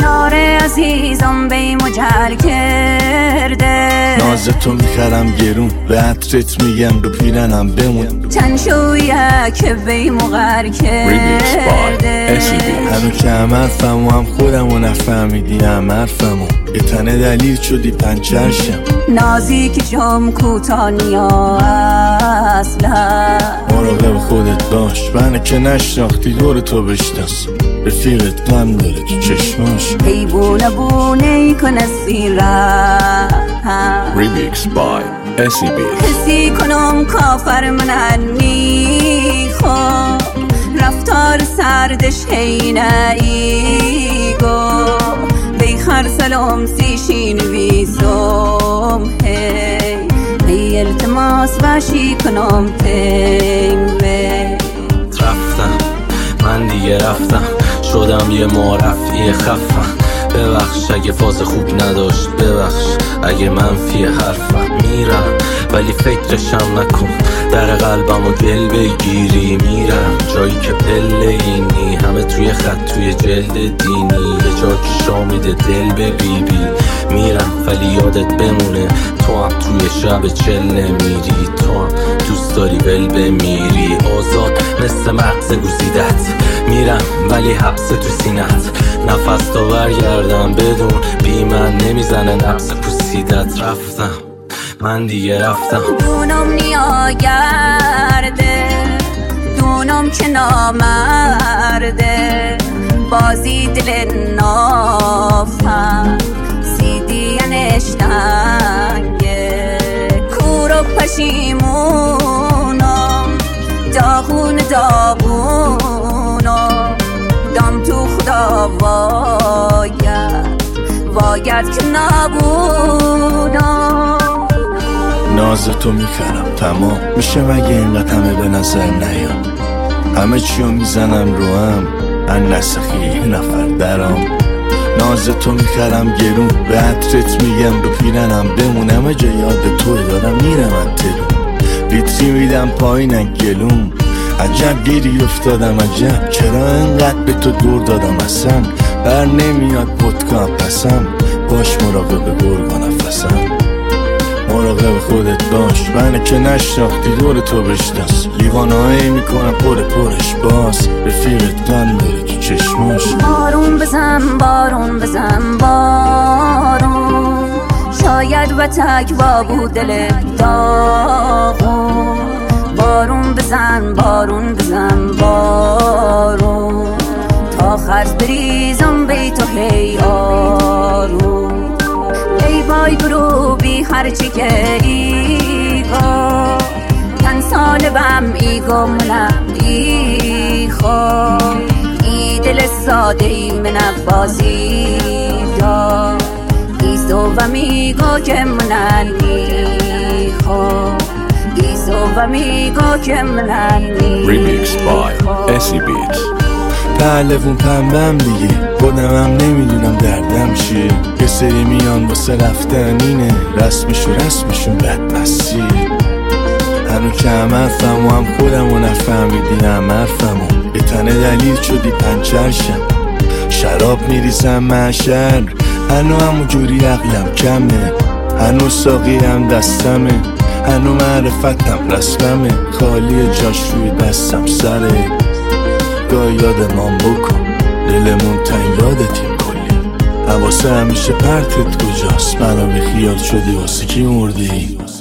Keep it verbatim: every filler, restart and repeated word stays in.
یار عزیزم بی مجر کرده، ناز تو میخرم گرون به عطرت میگم رو پیرنم بمون، چند شویه که بی مغر کرده. هنو که هم حرفمو هم خودمو نفهمیدی هم حرفمو یه تنه دلیل شدی پنچر شم، نازی که جام کوتانیا اصلا مراقب خودت باش منه که نشناختی دور تو بشناس، رفیقت غم داره تو چشماش ای بونه بونه ای کنه سیره Remix by اسی بیت. حسی کنم کافر من میخوام رفتار سردش حینه ایگو بیخر سلام سیشین ویزم هی هی التماس باشی کنم تنگه. رفتم من دیگه رفتم شدم یه معرفی خفم، ببخش اگه فاز خوب نداشت، ببخش اگه منفی حرفم. میرم ولی فکرشم نکن در قلبم و گل بگیری، میرم جایی که پله اینی همه توی خط توی جلد دینی، یه جا که شامیده دل به بی بی. میرم ولی یادت بمونه تو هم توی شب چل نمیری، تو هم دوست داری ول بمیری، آزاد مثل مغز گوزیدت. میرم ولی حبس تو سینت، نفس تا برگردم بدون بی من نمیزنه نفس پوسیدت. رفتم من دیگه رفتم، دونم نیا گرده دونم که نامرده، بازی دل نافم سیدی نشتنگه، کور و پشیمونم داغون داغونم دام تو خدا واید واید که نبودم. ناز تو میخرم تمام میشه مگه اینقدر همه به نظر نیام، همه چیو میزنم رو هم ان نسخی یه نفر درام، ناز تو میخرم گرون به عطرت میگم رو پیرنم بمون، همه جا یاد توی دارم میرم انترون ویتری میدم پایینن گلوم، عجب گیری افتادم عجب چرا انقدر به تو دور دادم اصلا بر نمیاد پدکا پسم، باش مراقب گرگ و نفسم، مراقب خودت باش منه که نشناختی دور تو بشناس، لیوانه هایی میکنم پر پرش باز رفیقت غم داره تو چشماش. بارون بزن بارون بزن بارون شاید و تک با بود دل داغون، بارون بزن بارون بزن بارون تا خرز بریزم بیتو هی آروم، ای بای گروبی هرچی که ایگو تن سالبم ایگو منم ایخو ای دل ساده ای منم بازی دا ایسو و میگو که منم ایخو ایسو و میگو که منم Remix by اسی بیت. پهلوون پنبم دیگه خودمم نمیدونم دردم چیه، یه سری میان واسه رفتن اینه رسمشو رسمشون بدمسیه، هنو که هم حرفمو هم خودمو نفهمیدی هم حرفمو یه تنه دلیل شدی پنچر شم، شراب میریزم محشر هنو همو جوری عقلم کمه، هنو ساقی هم دستمه، هنو معرفتم رسممه، خالی جاش روی دستم سره، گاه یادمان بکن دلمون تن یادتیم کلی، حواسه همیشه پرتت کجاست، منو بی خیال شدی واسه کی مردی.